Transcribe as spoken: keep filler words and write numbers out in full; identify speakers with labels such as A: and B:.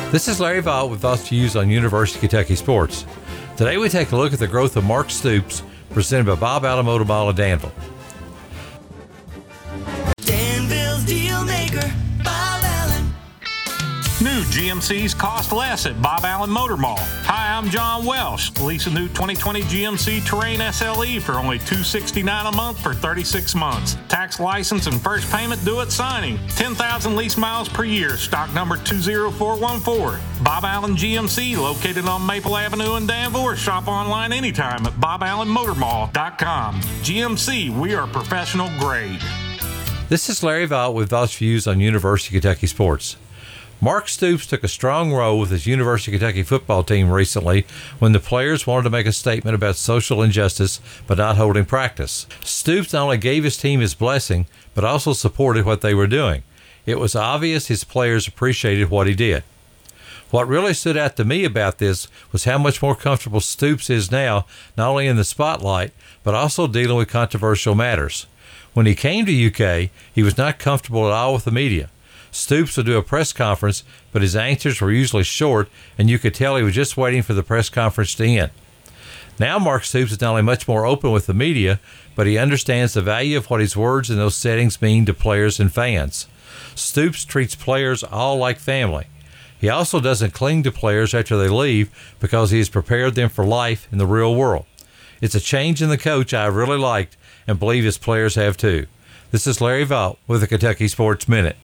A: This is Larry Vaught with Vaught's Views on University of Kentucky Sports. Today we take a look at the growth of Mark Stoops, presented by Bob Allen Motor Mall of Danville.
B: Danville's Deal Maker, Bob Allen.
C: New G M Cs cost less at Bob Allen Motor Mall. Hi, I'm John Welsh. Lease a new twenty twenty G M C Terrain S L E for only two hundred sixty-nine dollars a month for thirty-six months. Tax, license, and first payment due at signing. ten thousand lease miles per year. Stock number two zero four one four. Bob Allen G M C, located on Maple Avenue in Danville, or shop online anytime at bob allen motor mall dot com. G M C, we are professional grade.
A: This is Larry Vaught with Vaught's Views on University of Kentucky Sports. Mark Stoops took a strong role with his University of Kentucky football team recently when the players wanted to make a statement about social injustice but not holding practice. Stoops not only gave his team his blessing, but also supported what they were doing. It was obvious his players appreciated what he did. What really stood out to me about this was how much more comfortable Stoops is now, not only in the spotlight, but also dealing with controversial matters. When he came to U K, he was not comfortable at all with the media. Stoops would do a press conference, but his answers were usually short, and you could tell he was just waiting for the press conference to end. Now Mark Stoops is not only much more open with the media, but he understands the value of what his words in those settings mean to players and fans. Stoops treats players all like family. He also doesn't cling to players after they leave because he has prepared them for life in the real world. It's a change in the coach I really liked and believe his players have too. This is Larry Vaught with the Kentucky Sports Minute.